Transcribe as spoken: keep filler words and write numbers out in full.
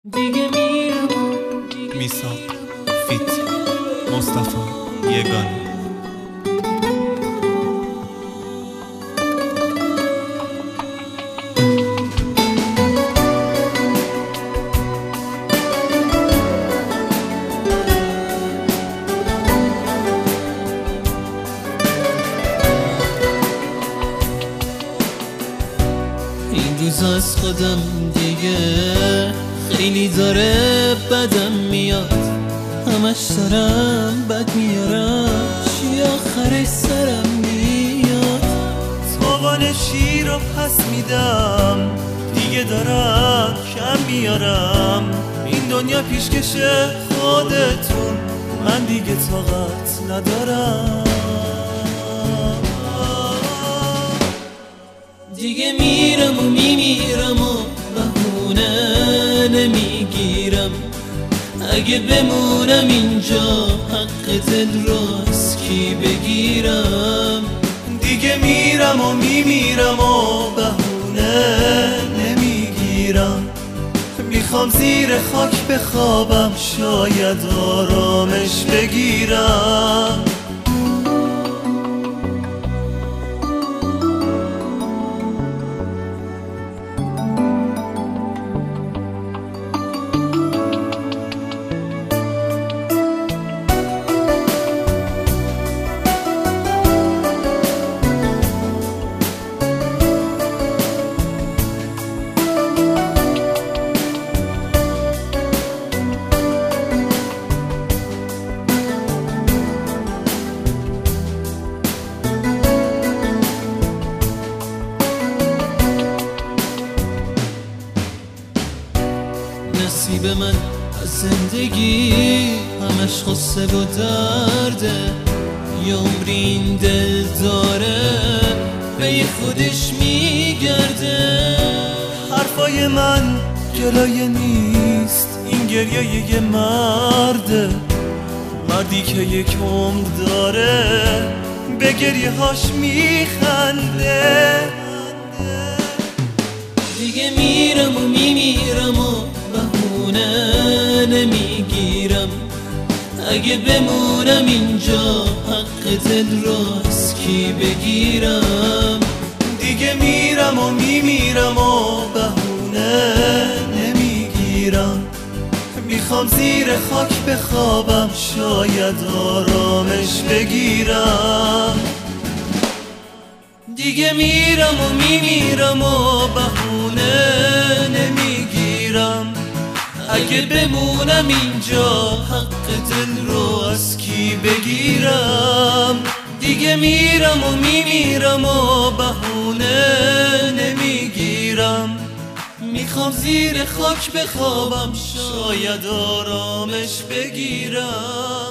دیگه میرم میثاق فیت مصطفی یگانه. این روز از خودم دیگه خیلی داره بدم میاد، همش دارم بد میارم، چی آخرش سرم میاد. تاوان شیر رو پس میدم، دیگه دارم کم میارم. این دنیا پیشکشه خودتون، من دیگه طاقت ندارم. دیگه میرم و میمیرم و بهونه نمیگیرم، اگه بمونم اینجا حق دل رو از کی بگیرم. دیگه میرم و میمیرم و بهونه نمیگیرم. میخوام زیر خاک بخوابم، شاید آرامش بگیرم. نصیب من از زندگی همش خصه و درده، یه عمری این دل داره به خودش میگرده. حرفای من گلایه نیست، این گریه یه مرده، مردی که یک عمر داره به گریه هاش میخنده. دیگه میرم و میمیرم و بهونه نمیگیرم، اگه بمونم اینجا حق دل رو از کی بگیرم. دیگه میرم و میمیرم و بهونه نمیگیرم. میخوام زیر خاک بخوابم، شاید آرامش بگیرم. دیگه میرم و میمیرم و بهونه نمیگیرم، اگه بمونم اینجا حق دل رو از کی بگیرم. دیگه میرم و میمیرم و بهونه نمیگیرم. میخوام زیر خاک بخوابم، شاید آرامش بگیرم.